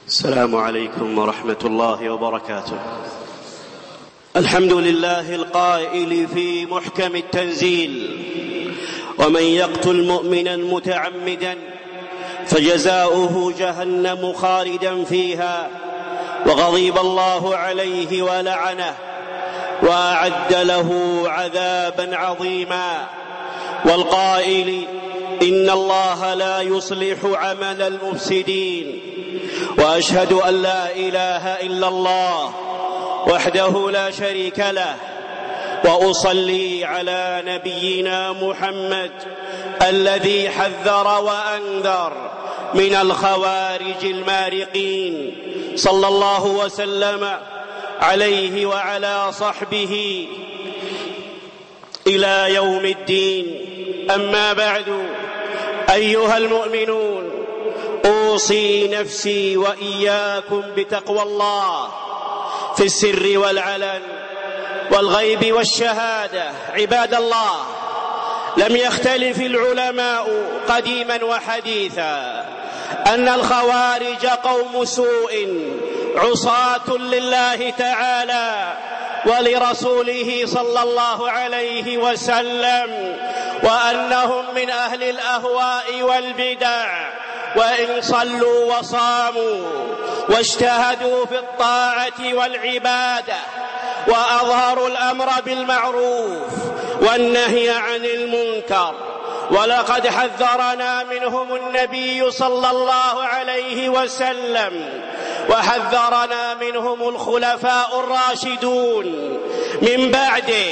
السلام عليكم ورحمة الله وبركاته. الحمد لله القائل في محكم التنزيل: ومن يقتل مؤمنا متعمدا فجزاؤه جهنم خالدا فيها وغضب الله عليه ولعنه وأعد له عذابا عظيما. والقائل: إن الله لا يصلح عمل المفسدين. وأشهد أن لا إله إلا الله وحده لا شريك له، وأصلي على نبينا محمد الذي حذر وأنذر من الخوارج المارقين، صلى الله وسلم عليه وعلى صحبه إلى يوم الدين. أما بعد، أيها المؤمنون، أوصي نفسي وإياكم بتقوى الله في السر والعلن والغيب والشهادة. عباد الله، لم يختلف العلماء قديما وحديثا أن الخوارج قوم سوء عصاة لله تعالى ولرسوله صلى الله عليه وسلم، وأنهم من أهل الأهواء والبدع، وإن صلوا وصاموا واجتهدوا في الطاعة والعبادة وأظهروا الأمر بالمعروف والنهي عن المنكر، ولقد حذرنا منهم النبي صلى الله عليه وسلم، وحذرنا منهم الخلفاء الراشدون من بعده،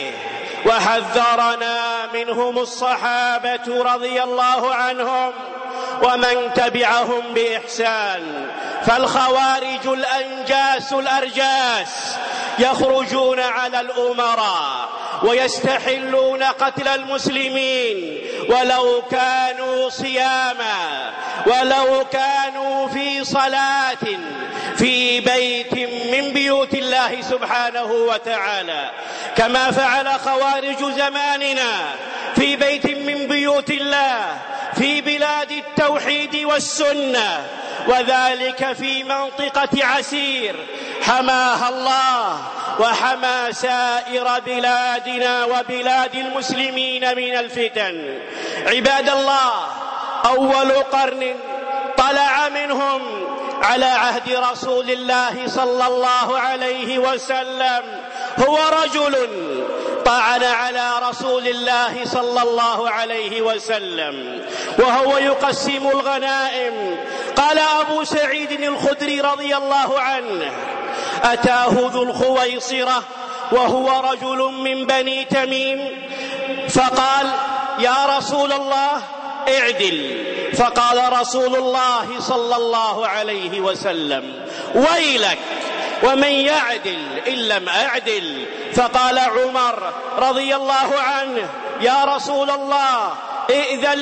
وحذرنا منهم الصحابة رضي الله عنهم ومن تبعهم بإحسان. فالخوارج الأنجاس الأرجاس يخرجون على الأمراء ويستحلون قتل المسلمين ولو كانوا صياما، ولو كانوا في صلاة في بيت من بيوت الله سبحانه وتعالى، كما فعل خوارج زماننا في بيت من بيوت الله في بلاد التوحيد والسنة، وذلك في منطقة عسير حماها الله وحمى سائر بلادنا وبلاد المسلمين من الفتن. عباد الله، أول قرن طلع منهم على عهد رسول الله صلى الله عليه وسلم هو رجل طعن على رسول الله صلى الله عليه وسلم وهو يقسم الغنائم. قال أبو سعيد الخدري رضي الله عنه: أتاه ذو الخويصرة وهو رجل من بني تميم فقال: يا رسول الله اعدل. فقال رسول الله صلى الله عليه وسلم: ويلك، ومن يعدل إن لم أعدل؟ فقال عمر رضي الله عنه: يا رسول الله ائذن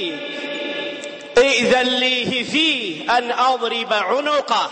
لي فيه أن أضرب عنقه.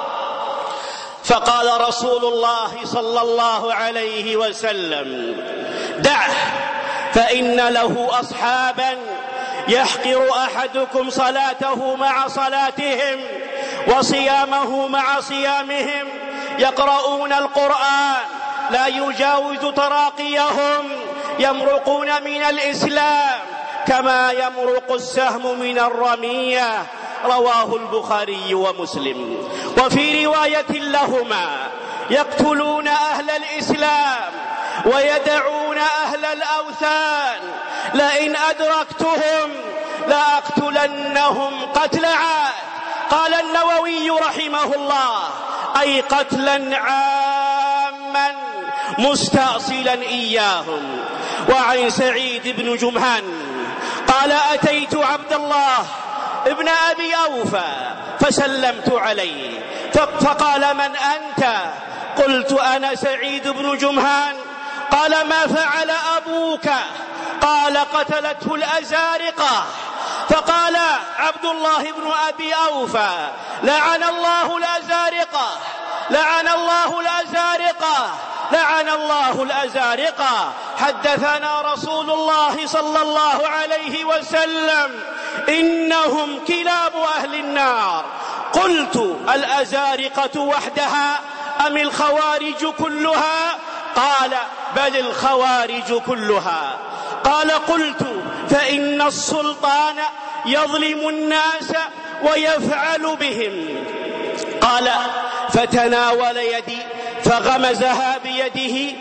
فقال رسول الله صلى الله عليه وسلم: دعه، فإن له أصحابا يحقر أحدكم صلاته مع صلاتهم وصيامه مع صيامهم، يقرؤون القرآن لا يجاوز تراقيهم، يمرقون من الإسلام كما يمرق السهم من الرمية. رواه البخاري ومسلم. وفي رواية لهما: يقتلون أهل الإسلام ويدعون أهل الأوثان، لئن أدركتهم لأقتلنهم قتل عاد. قال النووي رحمه الله: أي قتلا عاما مستأصلا إياهم. وعن سعيد بن جمهان قال: أتيت عبد الله ابن أبي أوفى فسلمت عليه، فقال: من أنت؟ قلت: أنا سعيد بن جمهان. قال: ما فعل أبوك؟ قال: قتلته الأزارقة. فقال عبد الله بن أبي أوفى: لعن الله الأزارقة، لعن الله الأزارقة، لعن الله الأزارقة. حدثنا رسول الله صلى الله عليه وسلم: إنهم كلاب أهل النار. قلت الأزارقة وحدها أم الخوارج كلها؟ قال بل الخوارج كلها. قال قلت فإن السلطان يظلم الناس ويفعل بهم. قال فتناول يدي فغمزها بيده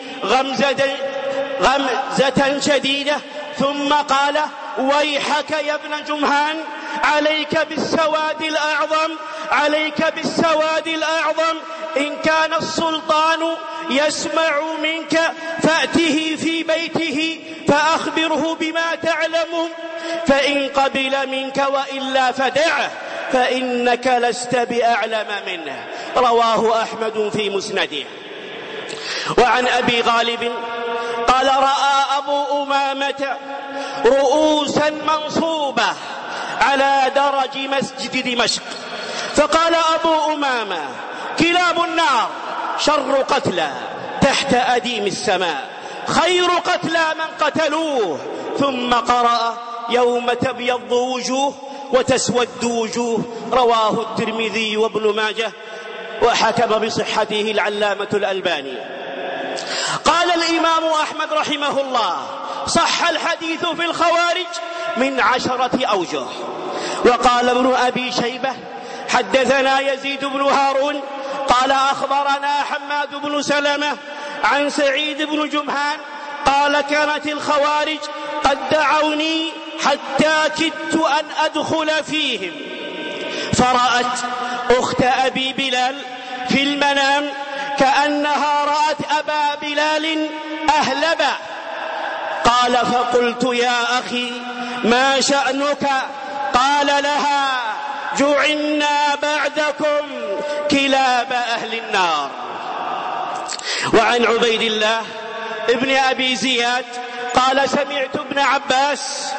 غمزة شديدة ثم قال ويحك يا ابن جمهان، عليك بالسواد الأعظم، عليك بالسواد الأعظم. إن كان السلطان يسمع منك فأته في بيته فأخبره بما تعلم، فإن قبل منك وإلا فدعه فإنك لست بأعلم منه. رواه أحمد في مسنده. وعن أبي غالب قال رأى أبو أمامة رؤوسا منصوبة على درج مسجد دمشق، فقال أبو أمامة كلاب النار شر قتلى تحت أديم السماء، خير قتلى من قتلوه. ثم قرأ يوم تبيض وجوه وتسود وجوه. رواه الترمذي وابن ماجه وحكم بصحته العلامة الألباني. قال الإمام أحمد رحمه الله صح الحديث في الخوارج من 10 أوجه. وقال ابن أبي شيبة حدثنا يزيد بن هارون قال أخبرنا حماد بن سلمة عن سعيد بن جمهان قال كانت الخوارج قد دعوني حتى كدت أن أدخل فيهم، فرأت أخت أبي بلال في المنام كأنها رأت أبا بلال أهلبا. قال فقلت يا أخي ما شأنك؟ قال لها جعلنا بعدكم كلاب أهل النار. وعن عبيد الله ابن أبي زياد قال سمعت ابن عباس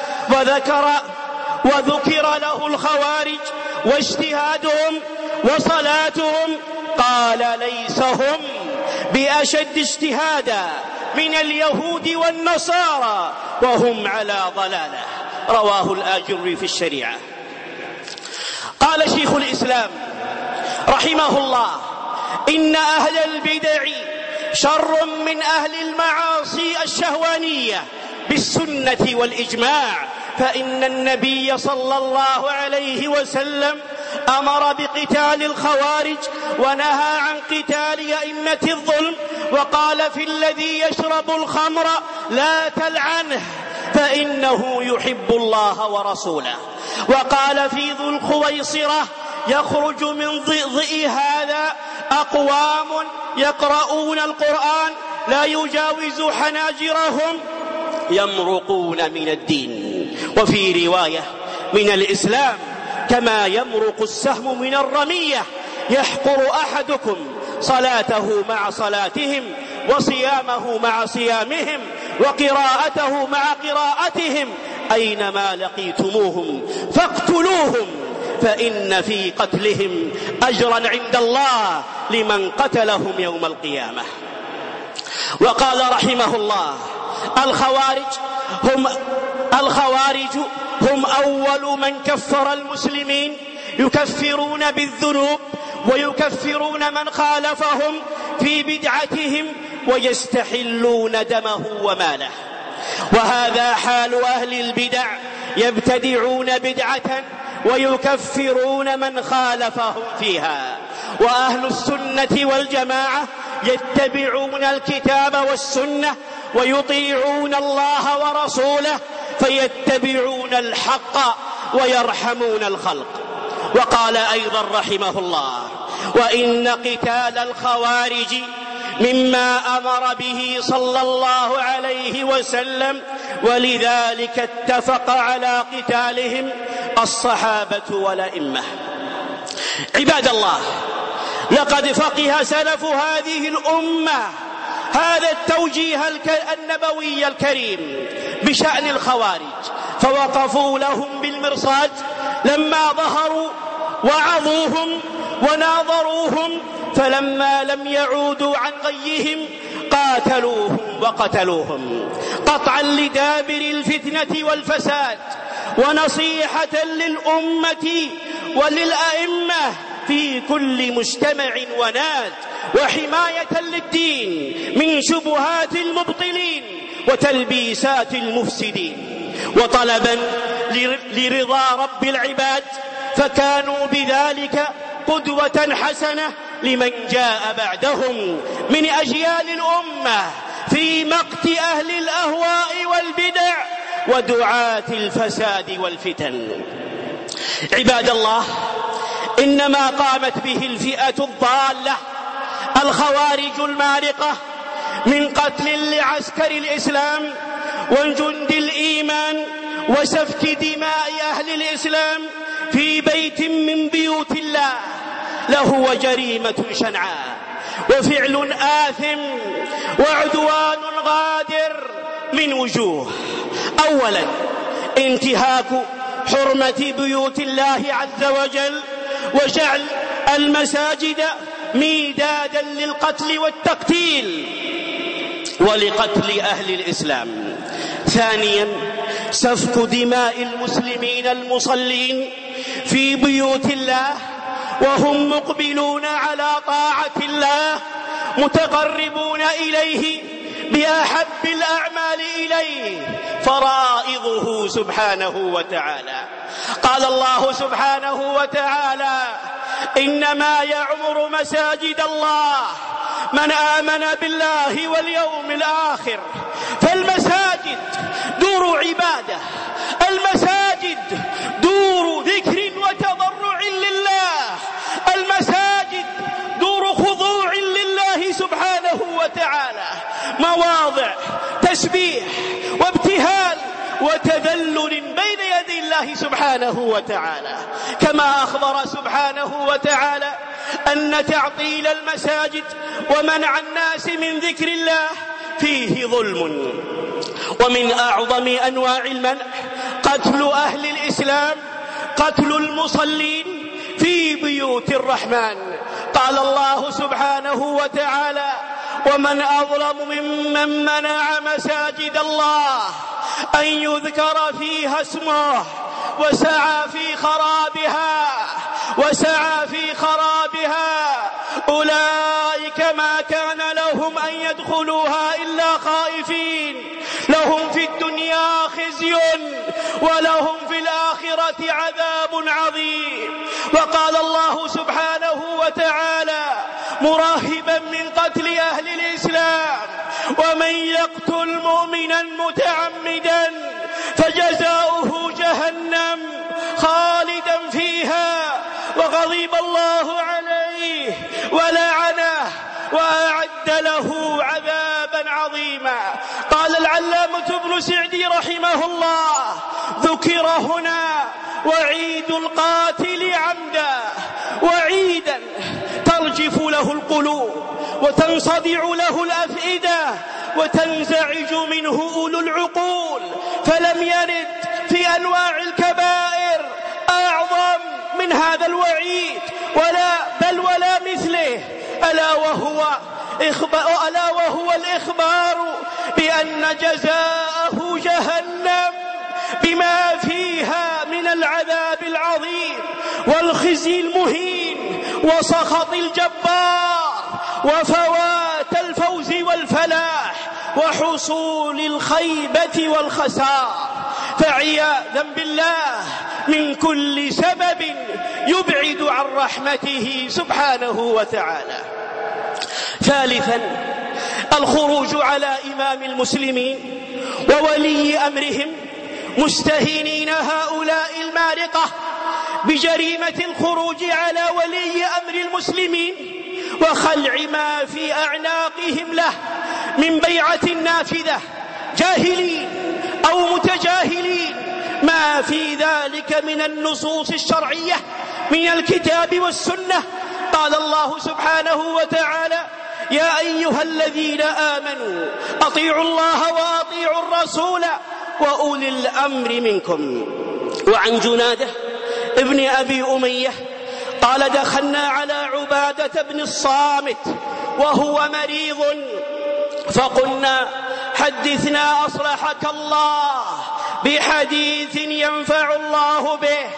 وذكر له الخوارج واجتهادهم وصلاتهم، قال ليس هم بأشد اجتهادا من اليهود والنصارى وهم على ضلالة. رواه الآجري في الشريعة. قال شيخ الإسلام رحمه الله إن أهل البدع شر من أهل المعاصي الشهوانية بالسنة والإجماع، فإن النبي صلى الله عليه وسلم أمر بقتال الخوارج ونهى عن قتال أئمة الظلم، وقال في الذي يشرب الخمر لا تلعنه فإنه يحب الله ورسوله. وقال في ذو الخويصرة يخرج من ضئضئ هذا أقوام يقرؤون القرآن لا يجاوز حناجرهم يمرقون من الدين، وفي رواية من الإسلام كما يمرق السهم من الرمية، يحقر أحدكم صلاته مع صلاتهم وصيامه مع صيامهم وقراءته مع قراءتهم، أينما لقيتموهم فاقتلوهم فإن في قتلهم أجرا عند الله لمن قتلهم يوم القيامة. وقال رحمه الله الخوارج هم أول من كفر المسلمين، يكفرون بالذنوب ويكفرون من خالفهم في بدعتهم ويستحلون دمه وماله. وهذا حال أهل البدع، يبتدعون بدعة ويكفرون من خالفهم فيها. وأهل السنة والجماعة يتبعون الكتاب والسنة ويطيعون الله ورسوله فيتبعون الحق ويرحمون الخلق. وقال أيضا رحمه الله وإن قتال الخوارج مما أمر به صلى الله عليه وسلم، ولذلك اتفق على قتالهم الصحابة والأئمة. عباد الله، لقد فقه سلف هذه الأمة هذا التوجيه النبوي الكريم بشأن الخوارج، فوقفوا لهم بالمرصاد لما ظهروا وعظوهم وناظروهم، فلما لم يعودوا عن غيهم قاتلوهم وقتلوهم قطعا لدابر الفتنة والفساد ونصيحة للأمة وللأئمة في كل مجتمع وناد، وحماية للدين من شبهات المبطلين وتلبيسات المفسدين، وطلبا لرضا رب العباد، فكانوا بذلك قدوة حسنة لمن جاء بعدهم من أجيال الأمة في مقت أهل الأهواء والبدع ودعاة الفساد والفتن. عباد الله، إنما قامت به الفئة الضالة الخوارج المارقة من قتل لعسكر الإسلام وجند الإيمان وسفك دماء أهل الإسلام في بيت من بيوت الله لهو جريمة شنعاء وفعل آثم وعدوان غادر من وجوه. أولا، انتهاك حرمة بيوت الله عز وجل وجعل المساجد ميدادا للقتل والتقتيل ولقتل أهل الإسلام. ثانيا، سفك دماء المسلمين المصلين في بيوت الله وهم مقبلون على طاعة الله متقربون إليه بأحب الأعمال إليه فرائضه سبحانه وتعالى. قال الله سبحانه وتعالى: إنما يعمر مساجد الله من آمن بالله واليوم الآخر. فالمساجد دور عبادة، المساجد دور ذكر وتضرع لله، المساجد دور خضوع لله سبحانه وتعالى، مواضع تسبيح وابتهال وتذلل بين يدي الله سبحانه وتعالى، كما أخبر سبحانه وتعالى أن تعطيل المساجد ومنع الناس من ذكر الله فيه ظلم. ومن أعظم أنواع المنع قتل أهل الإسلام، قتل المصلين في بيوت الرحمن. قال الله سبحانه وتعالى: ومن أظلم ممن منع مساجد الله أن يذكر فيها اسمه وسعى في خرابها أولئك ما كان لهم أن يدخلوها إلا خائفين لهم في الدنيا خزي ولهم في الآخرة عذاب عظيم. وقال الله سبحانه وتعالى مراهبا من قتل أهل الإسلام: ومن يقتل مؤمنا متعمدا فجزاؤه جهنم خالدا فيها وغضب الله عليه ولعنه وأعد له عذابا عظيما. قال العلامة ابن سعدي رحمه الله: ذكر هنا وعيد القاتل عمدا، وعيدا ترجف له القلوب وتنصدع له الأفئدة وتنزعج منه أولو العقول، فلم يرد في أنواع الكبائر أعظم من هذا الوعيد ولا مثله، ألا وهو الإخبار بأن جزاءه جهنم بما فيها من العذاب العظيم والخزي المهين وسخط الجبار وفوات الفوز والفلاح وحصول الخيبة والخسار، فعياذا بالله من كل سبب يبعد عن رحمته سبحانه وتعالى. ثالثا، الخروج على إمام المسلمين وولي أمرهم مستهينين هؤلاء المارقة بجريمة الخروج على ولي أمر المسلمين وخلع ما في أعناقهم له من بيعة نافذة، جاهلين أو متجاهلين ما في ذلك من النصوص الشرعية من الكتاب والسنة. قال الله سبحانه وتعالى: يا أيها الذين آمنوا أطيعوا الله وأطيعوا الرسول وأولي الأمر منكم. وعن جنادة ابن أبي أمية قال: دخلنا على عبادة بن الصامت وهو مريض فقلنا: حدثنا أصلحك الله بحديث ينفع الله به.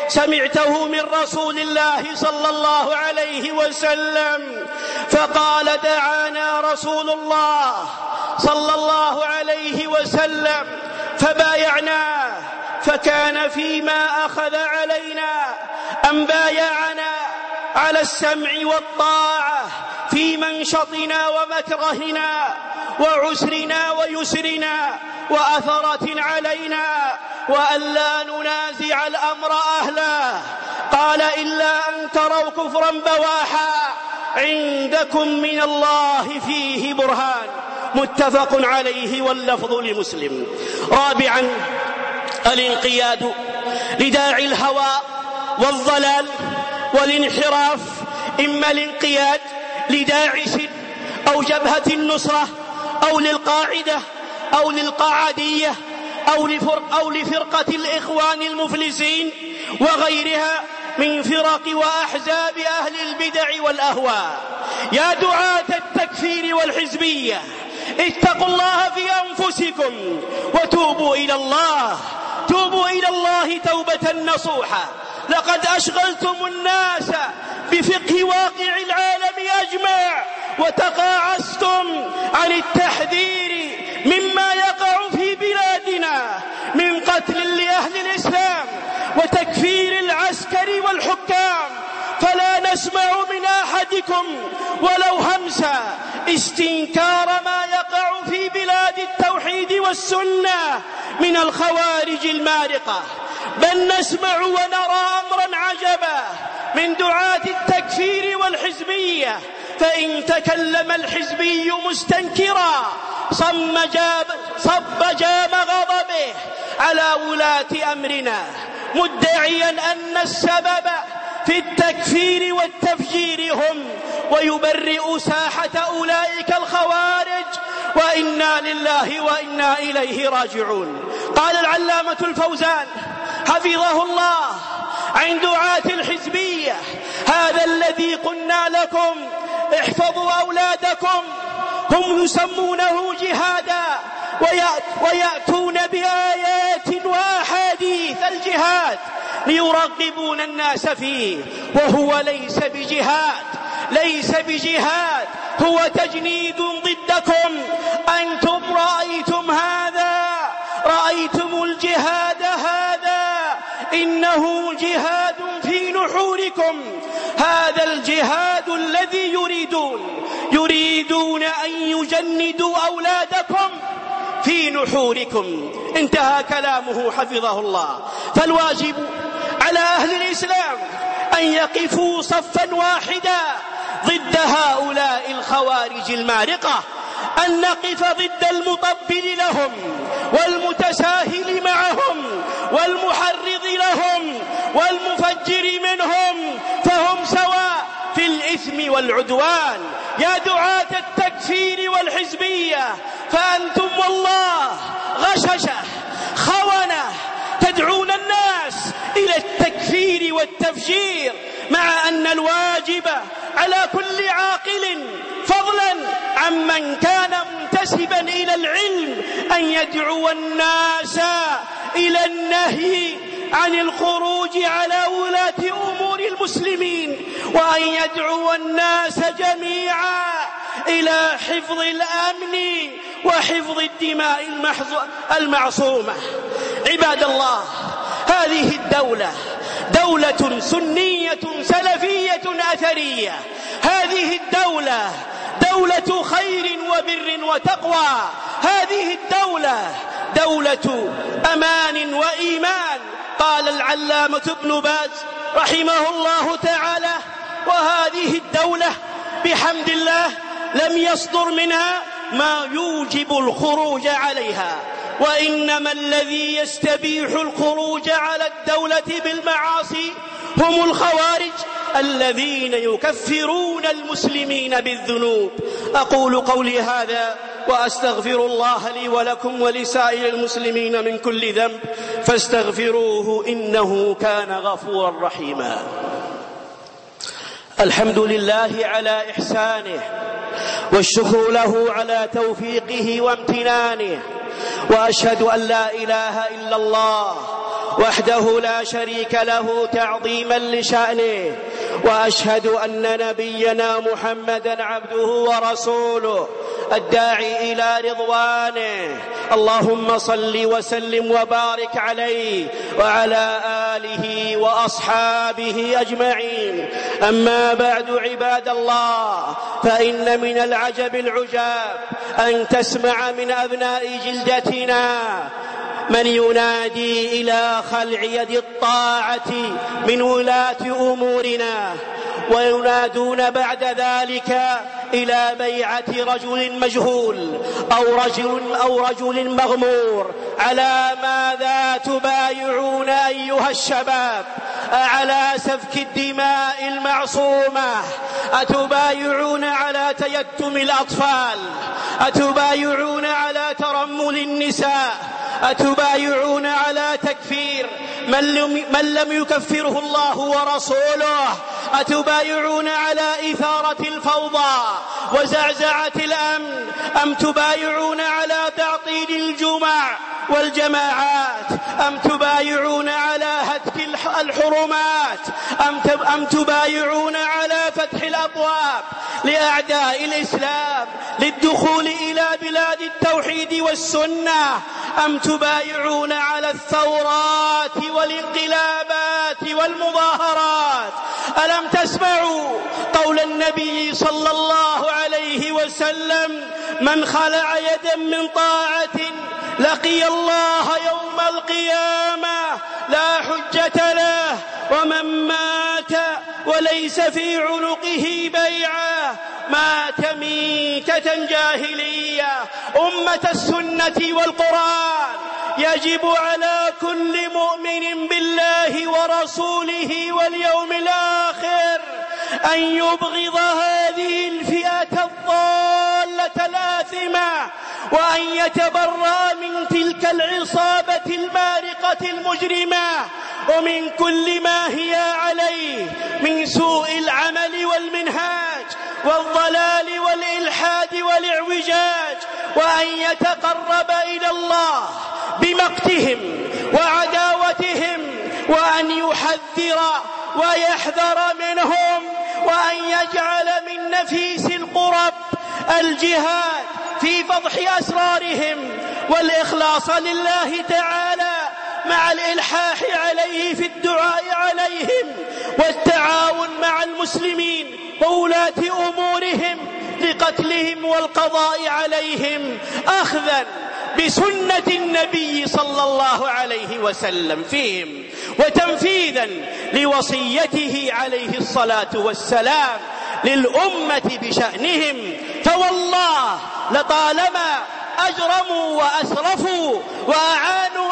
سمعته من رسول الله صلى الله عليه وسلم، فقال: دعانا رسول الله صلى الله عليه وسلم فبايعناه، فكان فيما أخذ علينا أن بايعنا على السمع والطاعة في منشطنا ومكرهنا وعسرنا ويسرنا وأثرة علينا، وأن لا ننازع الأمر أهله. قال: إلا أن تروا كفرا بواحا عندكم من الله فيه برهان. متفق عليه واللفظ لمسلم. رابعا، الانقياد لداعي الهوى والضلال والانحراف، إما الانقياد لداعش أو جبهة النصرة أو للقاعدة أو للقعدية أو لفرقة الإخوان المفلسين وغيرها من فرق وأحزاب أهل البدع والأهواء. يا دعاة التكفير والحزبية، اتقوا الله في أنفسكم وتوبوا إلى الله، توبوا إلى الله توبة نصوحة. لقد أشغلتم الناس بفقه واقع العالم أجمع، وتقاعستم عن التحذير مما يقع في بلادنا من قتل لأهل الإسلام وتكفير العسكر والحكام. فلا نسمع من أحدكم ولو همسا استنكار ما يقع في بلاد التوحيد والسنة من الخوارج المارقة، بل نسمع ونرى أمرا عجبا من دعاة التكفير والحزبية. فإن تكلم الحزبي مستنكرا صب جام غضبه على ولاة أمرنا، مدعيا أن السبب في التكفير والتفجير هم، ويبرئ ساحة أولئك الخوارج، وإنا لله وإنا إليه راجعون. قال العلامة الفوزان حفظه الله عن دعاة الحزبية: هذا الذي قلنا لكم احفظوا أولادكم، هم يسمونه جهادا ويأتون بآيات وأحاديث الجهاد ليرغبون الناس فيه، وهو ليس بجهاد، هو تجنيد ضدكم. أنتم رأيتم الجهاد هذا، إنه جهاد في نحوركم. هذا الجهاد الذي يريدون أن يجندوا أولادكم في نحوركم. انتهى كلامه حفظه الله. فالواجب على أهل الإسلام أن يقفوا صفا واحدا ضد هؤلاء الخوارج المارقة، أن نقف ضد المطبل لهم والمتساهل معهم والمحرض لهم والمفجر منهم، فهم سواء في الإثم والعدوان. يا دعاة التكفير والحزبية، فأنتم والله غششة خونة تدعون الناس إلى التكفير والتفجير، مع أن الواجب على كل عاقل فضلا عمن كان منتسبا إلى العلم أن يدعو الناس إلى النهي عن الخروج على ولاة أمور المسلمين، وأن يدعو الناس جميعا إلى حفظ الأمن وحفظ الدماء المعصومة. عباد الله، هذه الدولة دولة سنية سلفية أثرية. هذه الدولة دولة خير وبر وتقوى. هذه الدولة دولة أمان وإيمان. قال العلامة ابن باز رحمه الله تعالى: وهذه الدولة بحمد الله لم يصدر منها ما يوجب الخروج عليها، وإنما الذي يستبيح الخروج على الدولة بالمعاصي هم الخوارج الذين يكفرون المسلمين بالذنوب. أقول قولي هذا وأستغفر الله لي ولكم ولسائر المسلمين من كل ذنب، فاستغفروه إنه كان غفورا رحيما. الحمد لله على إحسانه، والشكر له على توفيقه وامتنانه، وأشهد أن لا إله إلا الله وحده لا شريك له تعظيما لشأنه، وأشهد أن نبينا محمدا عبده ورسوله الداعي إلى رضوانه. اللهم صل وسلم وبارك عليه وعلى آله وأصحابه أجمعين. أما بعد، عباد الله، فإن من العجب العجاب أن تسمع من أبناء جلدتنا من ينادي إلى خلع يد الطاعة من ولاة أمورنا، وينادون بعد ذلك إلى بيعة رجل مجهول أو رجل مغمور. على ماذا تبايعون أيها الشباب؟ على سفك الدماء المعصومة؟ أتبايعون على تيتم الأطفال؟ أتبايعون على ترمل النساء؟ أتبايعون على تكفير من لم يكفره الله ورسوله؟ أتبايعون على إثارة الفوضى وزعزعة الأمن؟ أم تبايعون على تعطيل الجمع والجماعات؟ أم تبايعون على هتك الحرمات؟ أم تبايعون على فتح الأبواب لأعداء الإسلام للدخول إلى بلاد التوحيد والسنة؟ أم تبايعون على الثورات والانقلابات والمظاهرات؟ ألم تسمعوا قول النبي صلى الله عليه وسلم: من خلع يدا من طاعة لقي الله يوم القيامة لا حجة له، ومن مات وليس في عنقه بيعة مات ميتة جاهلية. أمة السنة والقرآن، يجب على كل مؤمن بالله ورسوله واليوم الآخر أن يبغض هذه الفئة الضالة الآثمة، وأن يتبرأ من تلك العصابة المارقة المجرمة ومن كل ما هي عليه من سوء العمل والمنهاج والضلال والإلحاد والاعوجاج، وأن يتقرب إلى الله بمقتهم وعداوتهم، وأن يحذر ويحذر منهم، وأن يجعل من نفيس القرب الجهاد في فضح أسرارهم والإخلاص لله تعالى مع الإلحاح عليه في الدعاء عليهم والتعاون مع المسلمين وولاة أمورهم لقتلهم والقضاء عليهم، أخذا بسنة النبي صلى الله عليه وسلم فيهم، وتنفيذا لوصيته عليه الصلاة والسلام للأمة بشأنهم. فوالله لطالما أجرموا وأسرفوا وأعانوا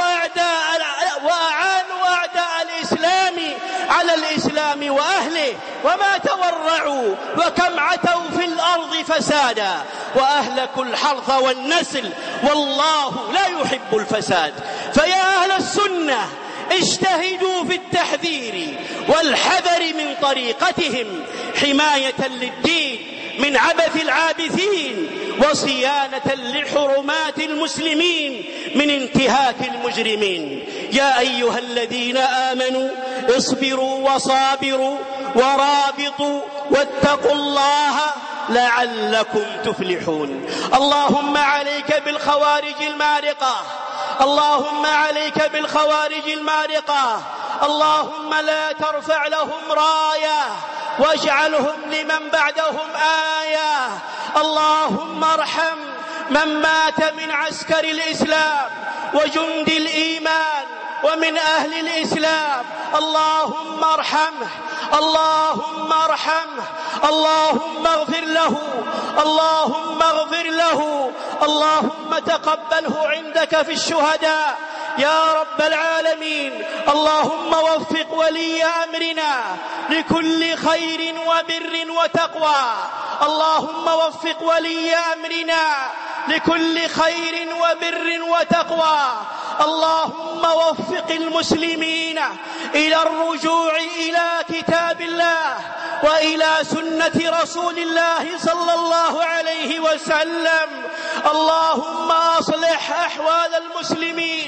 أعداء الإسلام على الإسلام وأهله، وما تورعوا، وكم عتوا في الأرض فسادا وأهلكوا الحرث والنسل، والله لا يحب الفساد. فيا أهل السنة، اجتهدوا في التحذير والحذر من طريقتهم حماية للدين من عبث العابثين وصيانة لحرمات المسلمين من انتهاك المجرمين. يا أيها الذين آمنوا اصبروا وصابروا ورابطوا واتقوا الله لعلكم تفلحون. اللهم عليك بالخوارج المارقة، اللهم عليك بالخوارج المارقة، اللهم لا ترفع لهم راية واجعلهم لمن بعدهم آية. اللهم ارحم من مات من عسكر الإسلام وجند الإيمان ومن أهل الإسلام، اللهم ارحمه، اللهم ارحمه، اللهم اغفر له، اللهم اغفر له، اللهم تقبله عندك في الشهداء يا رب العالمين. اللهم وفق ولي أمرنا لكل خير وبر وتقوى، اللهم وفق ولي أمرنا لكل خير وبر وتقوى، اللهم وفق المسلمين إلى الرجوع إلى كتاب الله وإلى سنة رسول الله صلى الله عليه وسلم. اللهم أصلح أحوال المسلمين،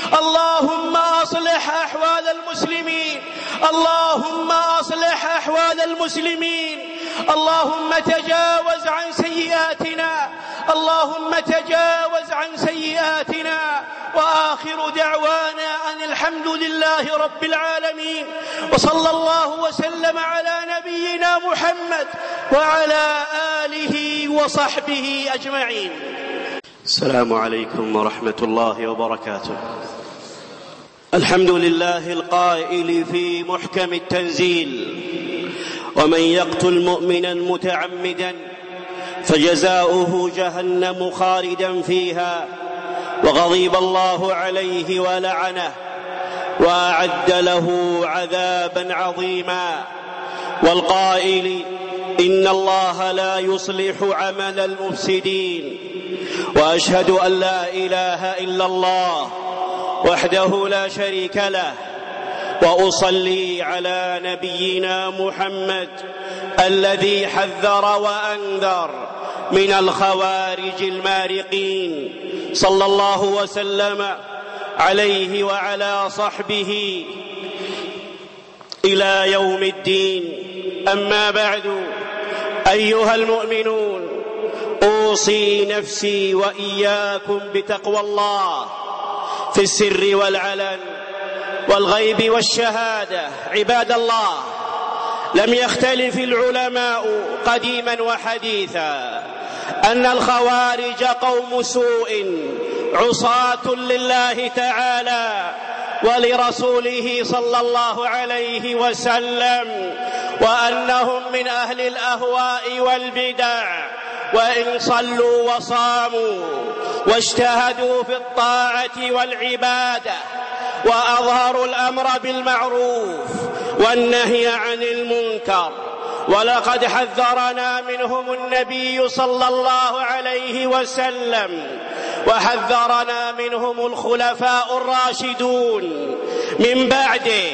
اللهم أصلح أحوال المسلمين، اللهم أصلح أحوال المسلمين، اللهم تجاوز عن سيئاتنا، اللهم تجاوز عن سيئاتنا. وآخر دعوانا أن الحمد لله رب العالمين، وصلى الله وسلم على نبينا محمد وعلى آله وصحبه أجمعين. السلام عليكم ورحمة الله وبركاته. الحمد لله القائل في محكم التنزيل: ومن يقتل مؤمنا متعمدا فجزاؤه جهنم خالدا فيها وغضب الله عليه ولعنه وأعد له عذابا عظيما. والقائل: إن الله لا يصلح عمل المفسدين. وأشهد أن لا إله إلا الله وحده لا شريك له، وأصلي على نبينا محمد الذي حذر وأنذر من الخوارج المارقين، صلى الله وسلم عليه وعلى صحبه إلى يوم الدين. أما بعد، أيها المؤمنون، أوصي نفسي وإياكم بتقوى الله في السر والعلن والغيب والشهادة. عباد الله، لم يختلف العلماء قديما وحديثا أن الخوارج قوم سوء عصاة لله تعالى ولرسوله صلى الله عليه وسلم، وأنهم من أهل الأهواء والبدع، وإن صلوا وصاموا واجتهدوا في الطاعة والعبادة وأظهروا الأمر بالمعروف والنهي عن المنكر، ولقد حذرنا منهم النبي صلى الله عليه وسلم، وحذرنا منهم الخلفاء الراشدون من بعده،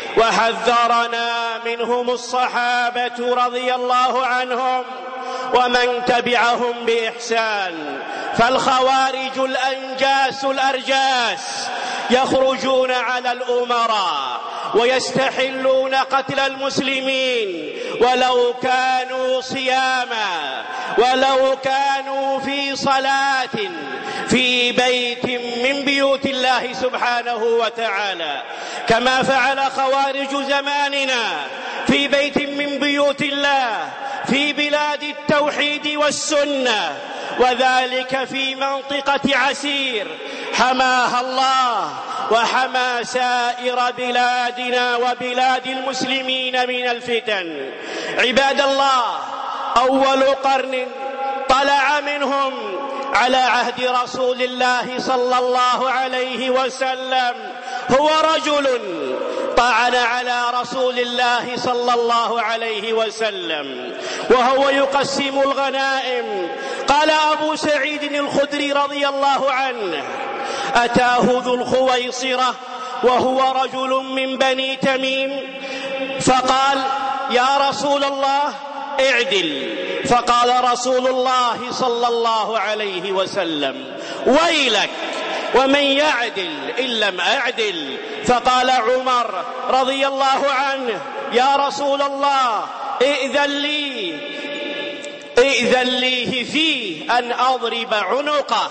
وحذرنا منهم الصحابة رضي الله عنهم ومن تبعهم بإحسان. فالخوارج الأنجاس الأرجاس يخرجون على الأمراء ويستحلون قتل المسلمين ولو كانوا صياما، ولو كانوا في صلاة في بيت من بيوت الله سبحانه وتعالى، كما فعل خوارج زماننا في بيت من بيوت الله في بلاد التوحيد والسنة، وذلك في منطقة عسير حماها الله وحمى سائر بلادنا وبلاد المسلمين من الفتن. عباد الله، أول قرن طلع منهم على عهد رسول الله صلى الله عليه وسلم هو رجل طعن على رسول الله صلى الله عليه وسلم وهو يقسم الغنائم. قال أبو سعيد الخدري رضي الله عنه: أتاه ذو الخويصرة وهو رجل من بني تميم فقال: يا رسول الله اعدل. فقال رسول الله صلى الله عليه وسلم: ويلك، ومن يعدل إن لم أعدل؟ فقال عمر رضي الله عنه: يا رسول الله ائذن لي فيه أن أضرب عنقه.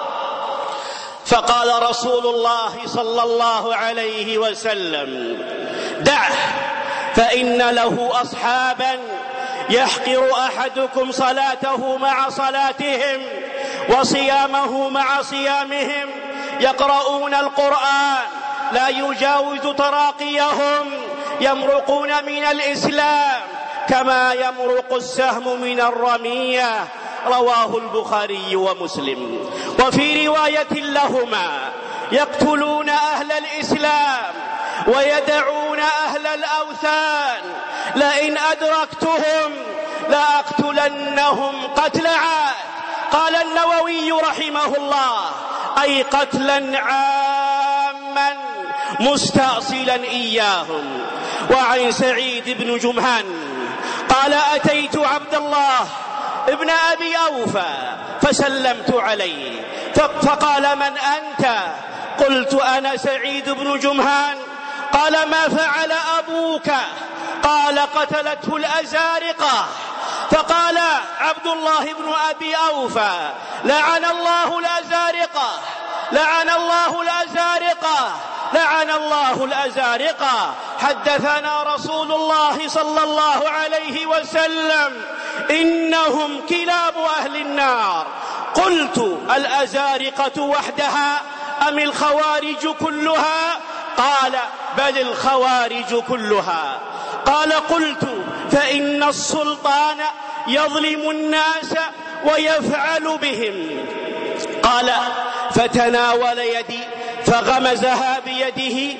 فقال رسول الله صلى الله عليه وسلم: دعه، فإن له أصحابا يحقر أحدكم صلاته مع صلاتهم وصيامه مع صيامهم، يقرؤون القرآن لا يجاوز تراقيهم، يمرقون من الإسلام كما يمرق السهم من الرمية. رواه البخاري ومسلم. وفي رواية لهما: يقتلون أهل الإسلام ويدعون أهل الأوثان، لئن أدركتهم لأقتلنهم قتل عاد. قال النووي رحمه الله: أي قتلا عاما مستأصلا إياهم. وعن سعيد بن جمهان قال: أتيت عبد الله ابن أبي أوفى فسلمت عليه، فقال: من أنت؟ قلت أنا سعيد بن جمهان. قال ما فعل أبوك؟ قال قتلته الأزارقة. فقال عبد الله بن أبي أوفى لعن الله الأزارقة، لعن الله الأزارقة، لعن الله الأزارقة. حدثنا رسول الله صلى الله عليه وسلم إنهم كلاب أهل النار. قلت الأزارقة وحدها أم الخوارج كلها؟ قال بل الخوارج كلها. قال قلت فإن السلطان يظلم الناس ويفعل بهم. قال فتناول يدي فغمزها بيده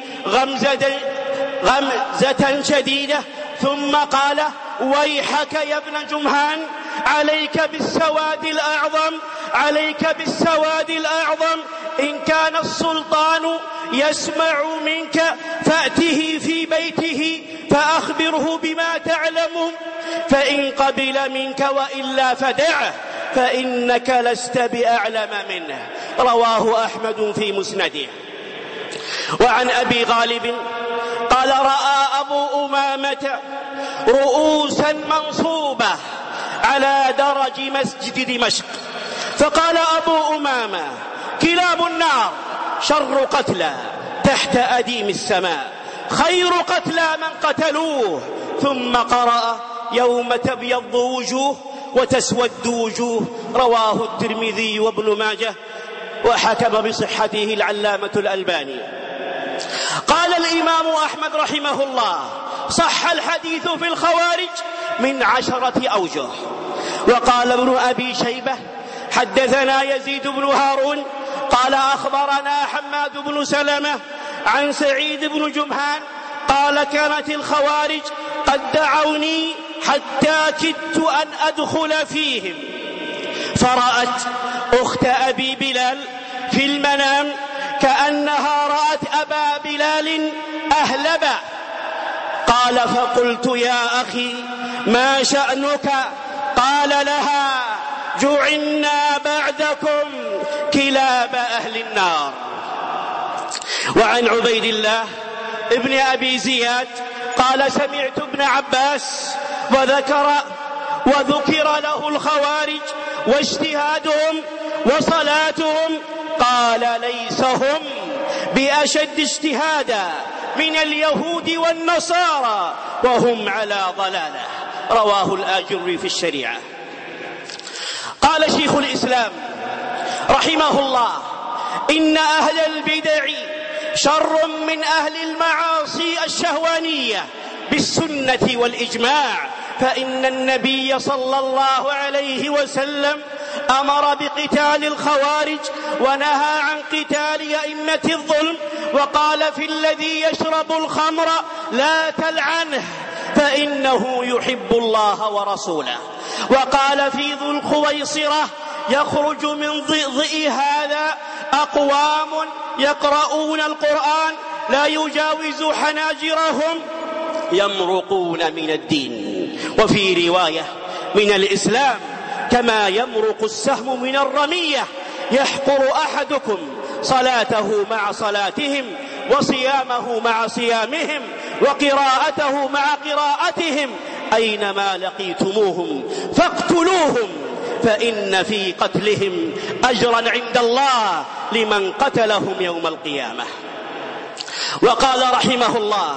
غمزة شديدة ثم قال ويحك يا ابن جمهان، عليك بالسواد الأعظم، عليك بالسواد الأعظم. إن كان السلطان يسمع منك فأته في بيته فأخبره بما تعلم، فإن قبل منك وإلا فدعه فإنك لست بأعلم منه. رواه أحمد في مسنده. وعن أبي غالب قال رأى أبو أمامة رؤوسا منصوبة على درج مسجد دمشق، فقال أبو أمامة كلاب النار شر قتلى تحت أديم السماء، خير قتلى من قتلوه. ثم قرأ يوم تبيض وجوه وتسود وجوه. رواه الترمذي وابن ماجه وحكم بصحته العلامة الألباني. قال الإمام أحمد رحمه الله صح الحديث في الخوارج من 10 أوجه. وقال ابن أبي شيبة حدثنا يزيد بن هارون قال أخبرنا حماد بن سلمة عن سعيد بن جمهان قال كانت الخوارج قد دعوني حتى كدت أن أدخل فيهم، فرأت أخت أبي بلال في المنام كأنها رأت أبا بلال أهلب. قال فقلت يا أخي ما شأنك؟ قال لها جعلنا بعدكم كلاب أهل النار. وعن عبيد الله ابن أبي زياد قال سمعت ابن عباس وذكر له الخوارج واجتهادهم وصلاتهم، قال ليس هم بأشد اجتهادا من اليهود والنصارى وهم على ضلالة. رواه الآجري في الشريعة. قال شيخ الإسلام رحمه الله إن أهل البدع شر من أهل المعاصي الشهوانية بالسنة والإجماع، فإن النبي صلى الله عليه وسلم أمر بقتال الخوارج ونهى عن قتال أئمة الظلم، وقال في الذي يشرب الخمر لا تلعنه فإنه يحب الله ورسوله. وقال في ذو الخويصرة يخرج من ضئضئ هذا أقوام يقرؤون القرآن لا يجاوز حناجرهم يمرقون من الدين، وفي رواية من الإسلام كما يمرق السهم من الرمية، يحقر أحدكم صلاته مع صلاتهم وصيامه مع صيامهم وقراءته مع قراءتهم، أينما لقيتموهم فاقتلوهم فإن في قتلهم أجرا عند الله لمن قتلهم يوم القيامة. وقال رحمه الله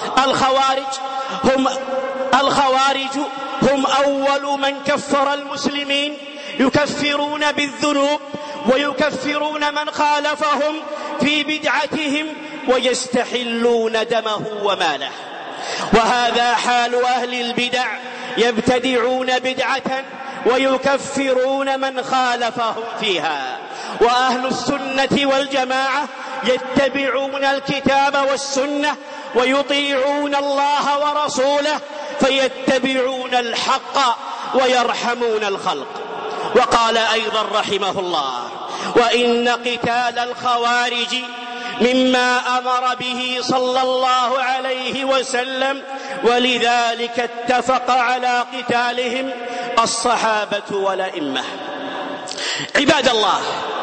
الخوارج هم أول من كفر المسلمين، يكفرون بالذنوب ويكفرون من خالفهم في بدعتهم ويستحلون دمه وماله. وهذا حال أهل البدع، يبتدعون بدعة ويكفرون من خالفهم فيها. وأهل السنة والجماعة يتبعون الكتاب والسنة ويطيعون الله ورسوله فيتبعون الحق ويرحمون الخلق. وقال أيضا رحمه الله وإن قتال الخوارج مما أمر به صلى الله عليه وسلم، ولذلك اتفق على قتالهم الصحابة والأئمة. عباد الله،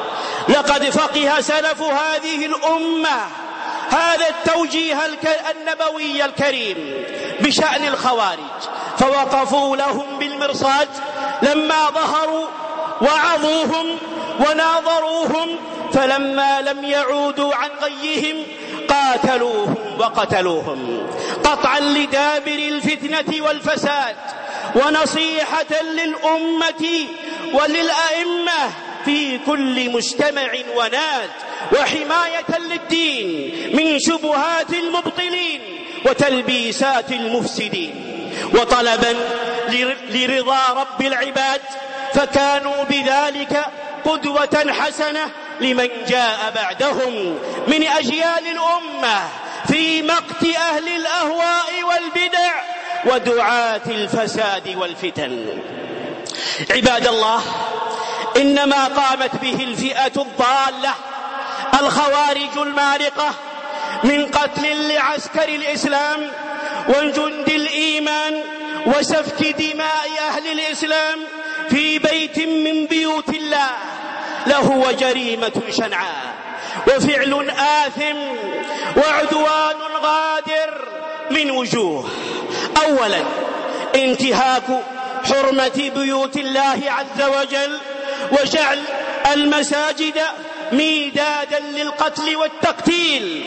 لقد فقه سلف هذه الأمة هذا التوجيه النبوي الكريم بشأن الخوارج، فوقفوا لهم بالمرصاد لما ظهروا وعظوهم وناظروهم، فلما لم يعودوا عن غيهم قاتلوهم وقتلوهم قطعا لدابر الفتنة والفساد، ونصيحة للأمة وللأئمة في كل مجتمع وناد، وحماية للدين من شبهات المبطلين وتلبيسات المفسدين، وطلبا لرضا رب العباد، فكانوا بذلك قدوة حسنة لمن جاء بعدهم من أجيال الأمة في مقت أهل الأهواء والبدع ودعاة الفساد والفتن. عباد الله، إنما قامت به الفئة الضالة الخوارج المارقة من قتل لعسكر الإسلام وجند الإيمان وسفك دماء أهل الإسلام في بيت من بيوت الله لهو جريمة شنعاء وفعل آثم وعدوان غادر من وجوه. أولا، انتهاك حرمة بيوت الله عز وجل وجعل المساجد ميدادا للقتل والتقتيل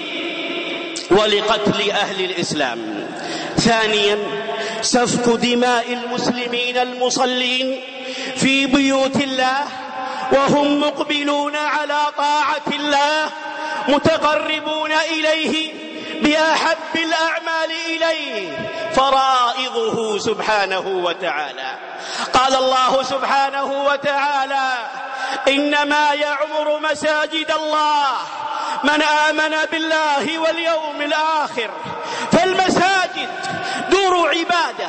ولقتل أهل الإسلام. ثانيا، سفك دماء المسلمين المصلين في بيوت الله وهم مقبلون على طاعة الله متقربون إليه بأحب الأعمال إليه فرائضه سبحانه وتعالى. قال الله سبحانه وتعالى: إنما يعمر مساجد الله من آمن بالله واليوم الآخر. فالمساجد دور عبادة،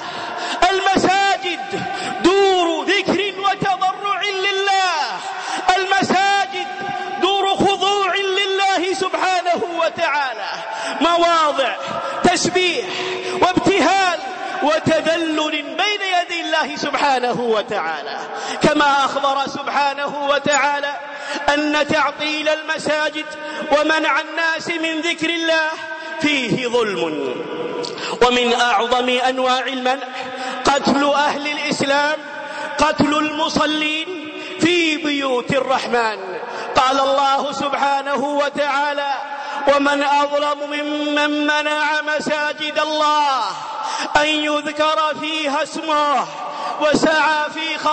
المساجد دور ذكر وتضرع لله، المساجد دور خضوع لله سبحانه وتعالى، مواضع تسبيح وابتهال وتذلل بين يدي الله سبحانه وتعالى، كما أخبر سبحانه وتعالى أن تعطيل المساجد ومنع الناس من ذكر الله فيه ظلم. ومن أعظم أنواع المنع قتل أهل الإسلام، قتل المصلين في بيوت الرحمن. قال الله سبحانه وتعالى: ومن أظلم ممن منع مساجد الله أن يذكر فيها اسمه وسعى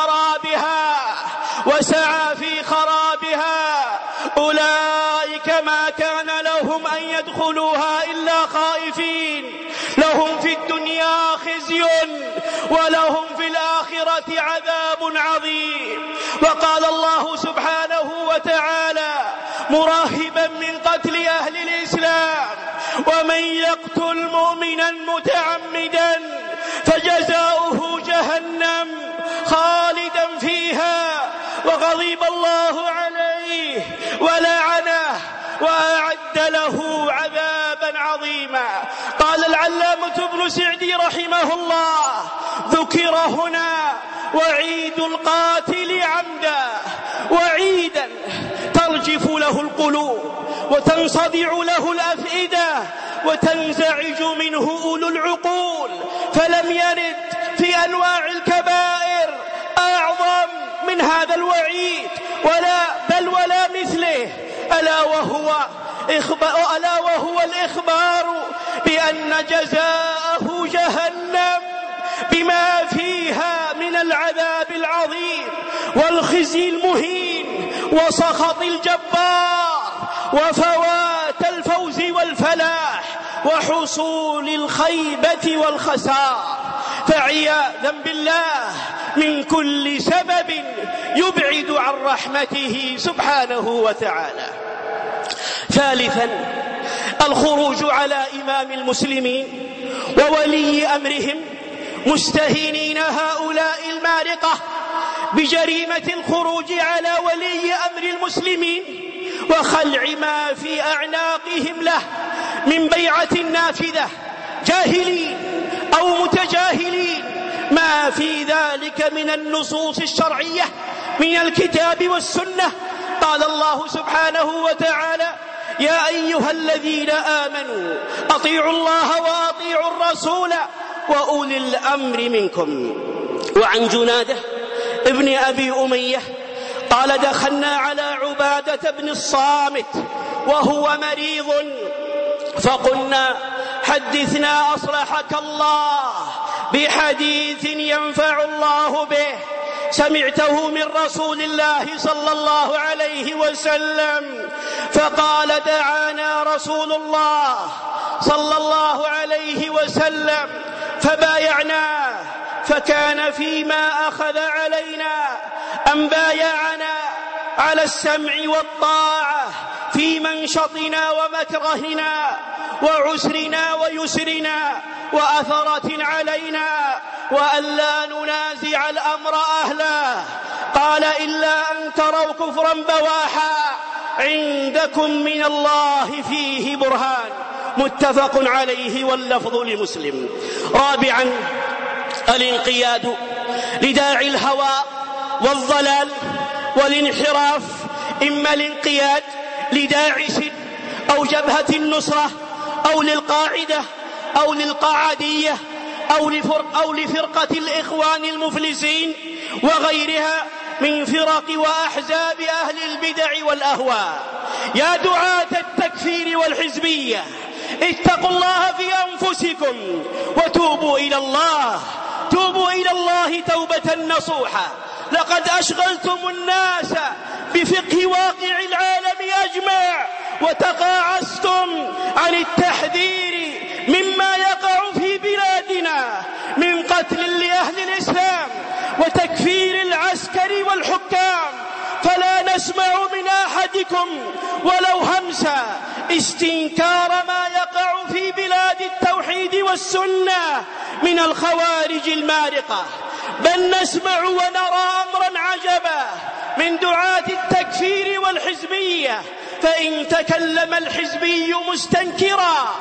في خرابها أولئك ما كان لهم أن يدخلوها إلا خائفين لهم في الدنيا خزي ولهم في الآخرة عذاب عظيم. وقال الله سبحانه وتعالى مراهبا من قتل أهل الإسلام: ومن يقتل مؤمنا متعمدا فجزاؤه جهنم خالدا فيها وغضب الله عليه ولعنه وأعد له عذابا عظيما. قال العلامة ابن سعدي رحمه الله: ذكر هنا وعيد القاتل عمدا، وعيدا ترجف له القلوب وتنصدع له الأفئدة وتنزعج منه أولو العقول، فلم يرد في أنواع الكبائر أعظم من هذا الوعيد ولا مثله، ألا وهو الإخبار بأن جزاءه جهنم بما فيها من العذاب العظيم والخزي المهين وسخط الجبار وفوات الفوز والفلاح وحصول الخيبة والخسار، فعياذا بالله من كل سبب يبعد عن رحمته سبحانه وتعالى. ثالثا، الخروج على إمام المسلمين وولي أمرهم مستهينين هؤلاء المارقة بجريمة الخروج على ولي أمر المسلمين وخلع ما في أعناقهم له من بيعة نافذة، جاهلين أو متجاهلين ما في ذلك من النصوص الشرعية من الكتاب والسنة قال الله سبحانه وتعالى: يا أيها الذين آمنوا أطيعوا الله وأطيعوا الرسول وأولي الأمر منكم. وعن جنادة ابن أبي أمية قال: دخلنا على عبادة بن الصامت وهو مريض فقلنا: حدثنا أصلحك الله بحديث ينفع الله به سمعته من رسول الله صلى الله عليه وسلم. فقال: دعانا رسول الله صلى الله عليه وسلم فبايعناه، فكان فيما أخذ علينا أن بايعنا على السمع والطاعة في منشطنا ومكرهنا وعسرنا ويسرنا وأثرة علينا، وألا ننازع الأمر أهله. قال: إلا أن تروا كفرا بواحا عندكم من الله فيه برهان. متفق عليه واللفظ لمسلم. رابعا: الانقياد لداعي الهوى والضلال والانحراف، إما الانقياد لداعش أو جبهة النصرة أو للقاعدة أو للقعدية أو لفرقة الإخوان المفلسين وغيرها من فرق وأحزاب أهل البدع والأهواء. يا دعاة التكفير والحزبية، اتقوا الله في أنفسكم وتوبوا إلى الله، توبوا إلى الله توبة نصوحة. لقد أشغلتم الناس بفقه واقع العالم أجمع، وتقاعستم عن التحذير مما يقع في بلادنا من قتل لأهل الإسلام وتكفير العسكر والحكام. فلا نسمع من أحدكم ولو همسا استنكار ما يقع في بلاد التوحيد والسنة من الخوارج المارقة، بل نسمع ونرى أمرا عجبا من دعاة التكفير والحزبية. فإن تكلم الحزبي مستنكرا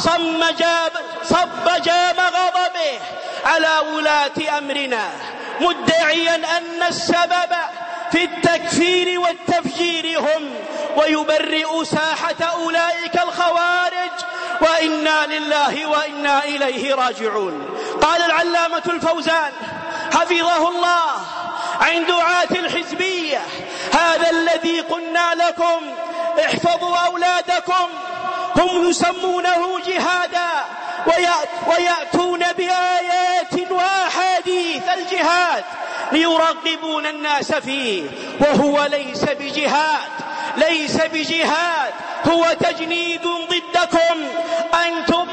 صب جام غضبه على ولاة أمرنا، مدعيا أن السبب في التكفير والتفجير هم، ويبرئ ساحة أولئك الخوارج، وإنا لله وإنا إليه راجعون. قال العلامة الفوزان حفظه الله عن دعاة الحزبية: هذا الذي قلنا لكم احفظوا أولادكم، هم يسمونه جهادا ويأتون بآيات وأحاديث الجهاد ليرغبون الناس فيه، وهو ليس بجهاد، هو تجنيد ضدكم. أنتم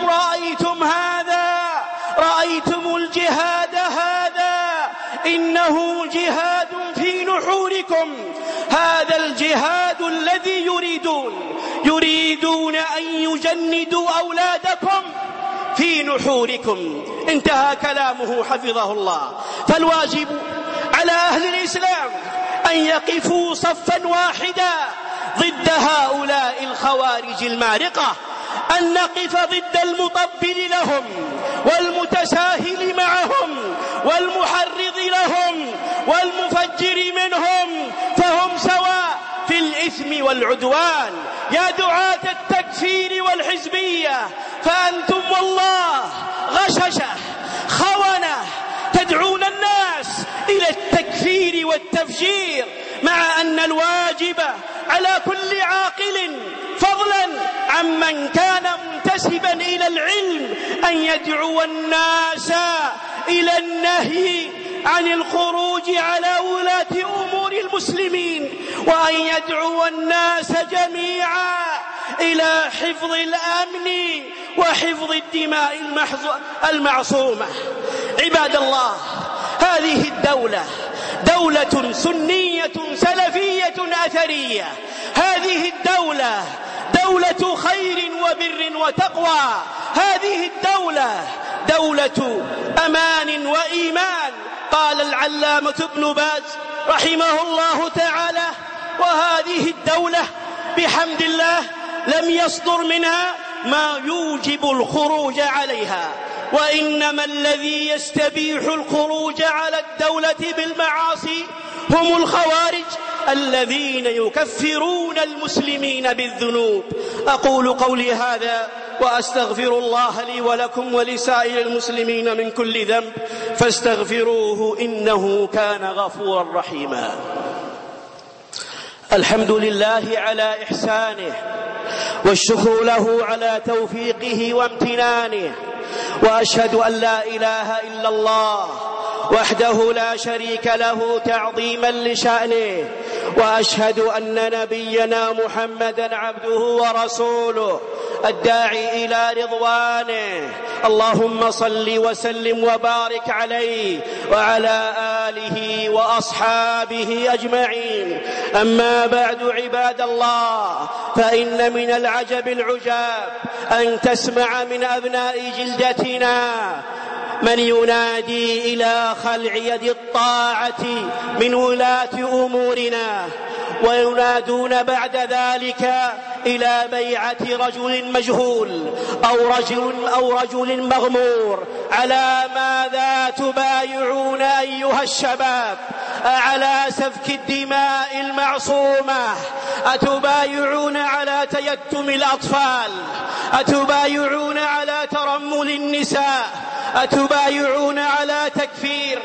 رأيتم الجهاد هذا، إنه جهاد في نحوركم. هذا الجهاد الذي يريدون أن يجندوا أولادكم في نحوركم. انتهى كلامه حفظه الله. فالواجب على أهل الإسلام أن يقفوا صفا واحدا ضد هؤلاء الخوارج المارقة، أن نقف ضد المطبل لهم والمتساهل معهم والمحرض لهم والمفجر منهم، فهم سواء في الإثم والعدوان. يا دعاة التكفير والحزبية، فأنتم والله غششة خونة تدعون الناس إلى التكفير والتفجير، مع أن الواجب على كل عاقل فضلا عمن كان منتسبا إلى العلم أن يدعو الناس إلى النهي عن الخروج على ولاة أمور المسلمين، وأن يدعو الناس جميعا إلى حفظ الأمن وحفظ الدماء المعصومة. عباد الله، هذه الدولة دولة سنية سلفية أثرية. هذه الدولة دولة خير وبر وتقوى. هذه الدولة دولة أمان وإيمان. قال العلامة ابن باز رحمه الله تعالى: وهذه الدولة بحمد الله لم يصدر منها ما يوجب الخروج عليها، وإنما الذي يستبيح الخروج على الدولة بالمعاصي هم الخوارج الذين يكفرون المسلمين بالذنوب. أقول قولي هذا وأستغفر الله لي ولكم ولسائر المسلمين من كل ذنب فاستغفروه إنه كان غفورا رحيما. الحمد لله على إحسانه والشكر له على توفيقه وامتنانه، وأشهد أن لا إله إلا الله وحده لا شريك له تعظيما لشأنه، وأشهد أن نبينا محمدا عبده ورسوله الداعي إلى رضوانه. اللهم صل وسلم وبارك عليه وعلى آله وأصحابه أجمعين. أما بعد عباد الله، فإن من العجب العجاب أن تسمع من أبناء جلدتنا من ينادي إلى خلع يد الطاعة من ولاة أمورنا، وينادون بعد ذلك إلى بيعة رجل مجهول أو رجل مغمور. على ماذا تبايعون أيها الشباب؟ على سفك الدماء المعصومة؟ أتبايعون على تيتم الأطفال؟ أتبايعون على ترمل النساء؟ أتبايعون على تكفير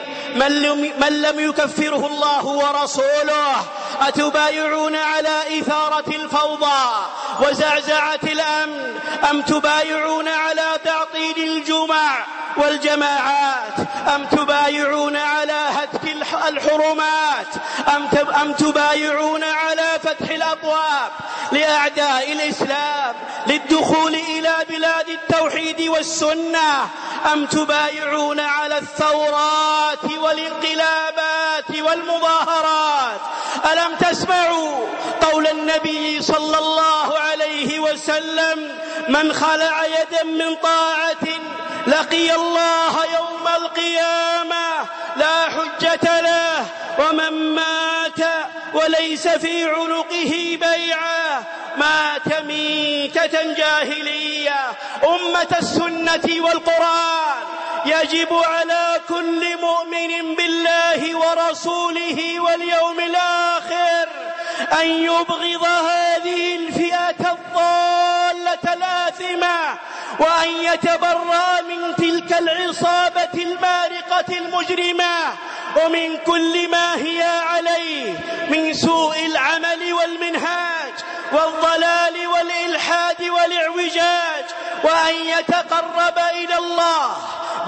من لم يكفره الله ورسوله؟ أتبايعون على إثارة الفوضى وزعزعة الأمن؟ أم تبايعون على تعطيل الجمع والجماعات؟ أم تبايعون على هتك الحرمات؟ أم تبايعون على فتح الأبواب لأعداء الإسلام للدخول إلى بلاد التوحيد والسنة؟ أم تبايعون على الثورات والانقلابات والمظاهرات؟ ألم تسمعوا قول النبي صلى الله عليه وسلم: من خلع يدا من طاعة لقي الله يوم القيامة لا حجة له، ومن مات وليس في عنقه بيعة مات ميتة جاهلية. أمة السنة والقرآن، يجب على كل مؤمن بالله ورسوله واليوم الآخر أن يبغض هذه الفئة الضالة الآثمة، وأن يتبرأ من تلك العصابة المارقة المجرمة ومن كل ما هي عليه من سوء العمل والمنهاج والضلال والإلحاد والاعوجاج، وأن يتقرب إلى الله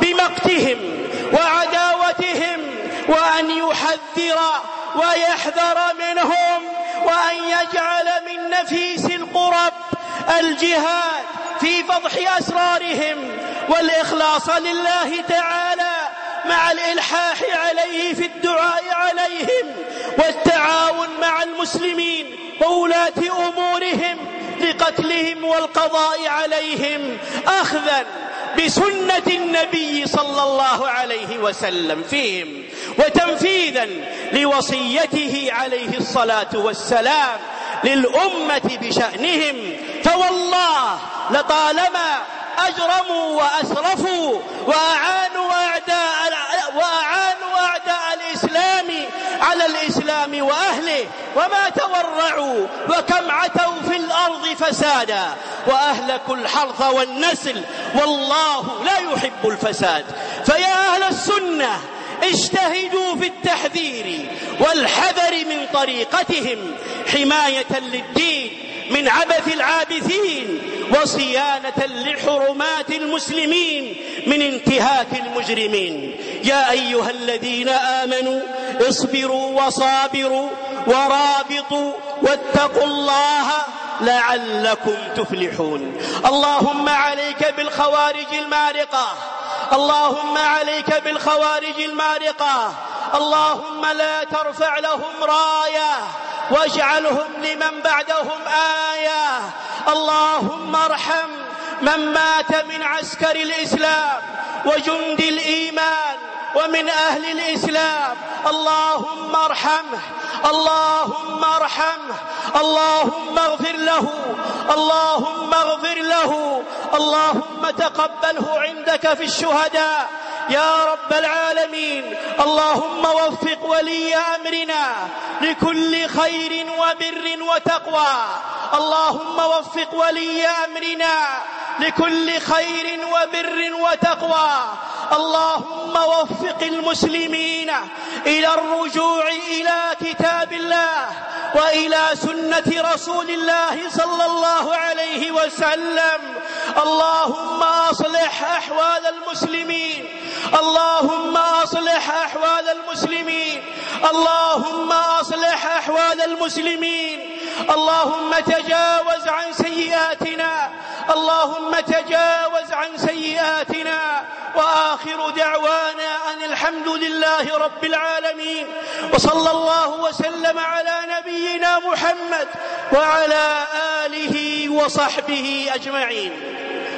بمقتهم وعداوتهم، وأن يحذر ويحذر منهم، وأن يجعل من نفيس القرب الجهاد في فضح أسرارهم والإخلاص لله تعالى مع الإلحاح عليه في الدعاء عليهم والتعاون مع المسلمين وولاة أمورهم لقتلهم والقضاء عليهم، أخذا بسنة النبي صلى الله عليه وسلم فيهم، وتنفيذا لوصيته عليه الصلاة والسلام للأمة بشأنهم. فوالله لطالما أجرموا وأسرفوا وأعانوا أعداء الإسلام على الإسلام وأهله، وما تورعوا، وكم عتوا في الأرض فسادا وأهلكوا الحرث والنسل، والله لا يحب الفساد. فيا أهل السنة، اجتهدوا في التحذير والحذر من طريقتهم حماية للدين من عبث العابثين وصيانة لحرمات المسلمين من انتهاك المجرمين. يا أيها الذين آمنوا اصبروا وصابروا ورابطوا واتقوا الله لعلكم تفلحون. اللهم عليك بالخوارج المارقة، اللهم عليك بالخوارج المارقة، اللهم لا ترفع لهم راية واجعلهم لمن بعدهم آية. اللهم ارحم من مات من عسكر الإسلام وجند الإيمان ومن أهل الإسلام، اللهم ارحمه، اللهم ارحمه، اللهم اغفر له، اللهم اغفر له، اللهم تقبله عندك في الشهداء يا رب العالمين. اللهم وفق ولي أمرنا لكل خير وبر وتقوى. اللهم وفق ولي أمرنا لكل خير وبر وتقوى. اللهم وفق المسلمين إلى الرجوع إلى كتاب الله وإلى سنة رسول الله صلى الله عليه وسلم. اللهم أصلح أحوال المسلمين. اللهم أصلح أحوال المسلمين. اللهم أصلح أحوال المسلمين. اللهم تجاوز عن سيئاتنا. اللهم تجاوز عن سيئاتنا. وآخر دعوانا أن الحمد لله رب العالمين، وصلى الله وسلم على نبينا محمد وعلى آله وصحبه أجمعين.